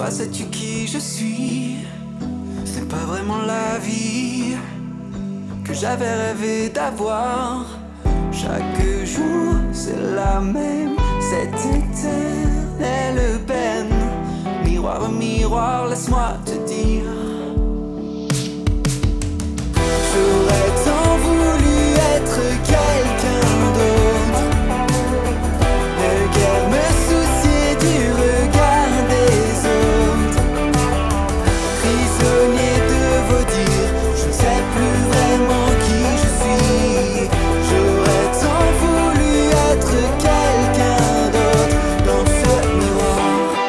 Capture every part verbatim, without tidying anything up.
Toi sais-tu qui je suis? Ce n'est pas vraiment la vie que j'avais rêvé d'avoir. Chaque jour c'est la même, cette éternelle peine. Miroir, miroir, laisse-moi te dire. J'aurais tant voulu être quelqu'un d'autre, ne guère me soucier du regard des autres. Prisonnier de vos dires, je ne sais plus vraiment qui je suis. J'aurais tant voulu être quelqu'un d'autre dans ce miroir.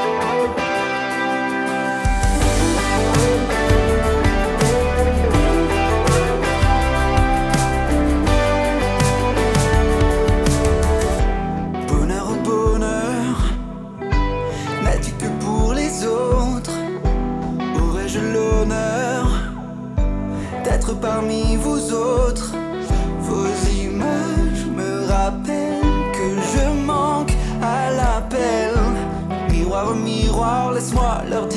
Bonheur, oh bonheur, n'as-tu que pour les autres? Aurais-je l'honneur d'être parmi vous autres? Vos images me rappellent que je manque à l'appel. Miroir, miroir, laisse-moi leur